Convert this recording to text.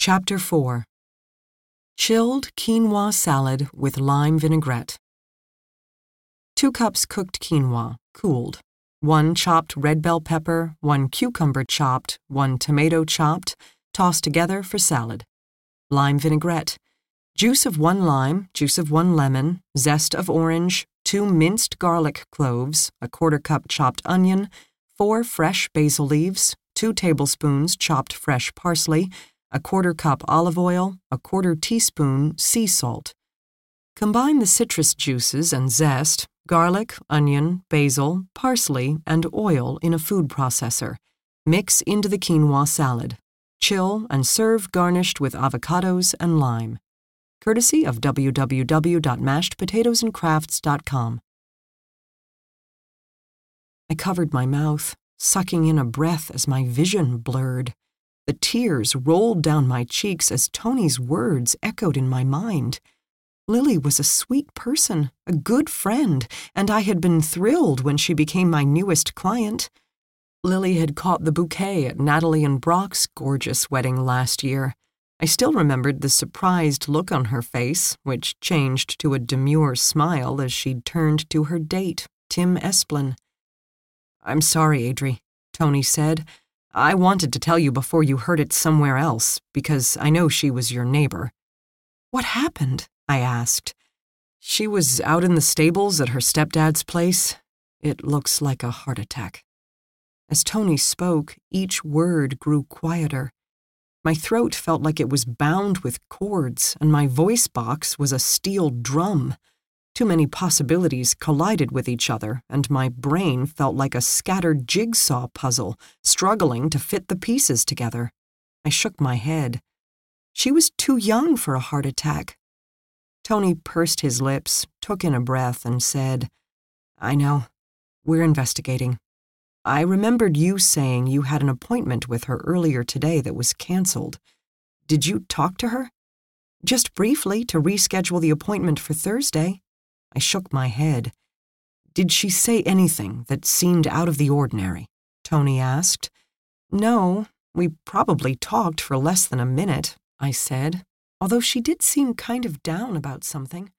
Chapter 4. Chilled quinoa salad with lime vinaigrette. 2 cups cooked quinoa, cooled. 1 chopped red bell pepper, 1 cucumber chopped, 1 tomato chopped, tossed together for salad. Lime vinaigrette. Juice of 1 lime, juice of 1 lemon, zest of orange, 2 minced garlic cloves, a 1/4 cup chopped onion, 4 fresh basil leaves, 2 tablespoons chopped fresh parsley, a 1/4 cup olive oil, a 1/4 teaspoon sea salt. Combine the citrus juices and zest, garlic, onion, basil, parsley, and oil in a food processor. Mix into the quinoa salad. Chill and serve garnished with avocados and lime. Courtesy of www.mashedpotatoesandcrafts.com. I covered my mouth, sucking in a breath as my vision blurred. The tears rolled down my cheeks as Tony's words echoed in my mind. Lily was a sweet person, a good friend, and I had been thrilled when she became my newest client. Lily had caught the bouquet at Natalie and Brock's gorgeous wedding last year. I still remembered the surprised look on her face, which changed to a demure smile as she turned to her date, Tim Esplin. "I'm sorry, Adri," Tony said. "I wanted to tell you before you heard it somewhere else, because I know she was your neighbor." "What happened?" I asked. "She was out in the stables at her stepdad's place. It looks like a heart attack." As Tony spoke, each word grew quieter. My throat felt like it was bound with cords, and my voice box was a steel drum. Too many possibilities collided with each other, and my brain felt like a scattered jigsaw puzzle, struggling to fit the pieces together. I shook my head. She was too young for a heart attack. Tony pursed his lips, took in a breath, and said, "I know. We're investigating. I remembered you saying you had an appointment with her earlier today that was canceled. Did you talk to her?" "Just briefly to reschedule the appointment for Thursday." I shook my head. "Did she say anything that seemed out of the ordinary?" Tony asked. "No, we probably talked for less than a minute," I said, although she did seem kind of down about something.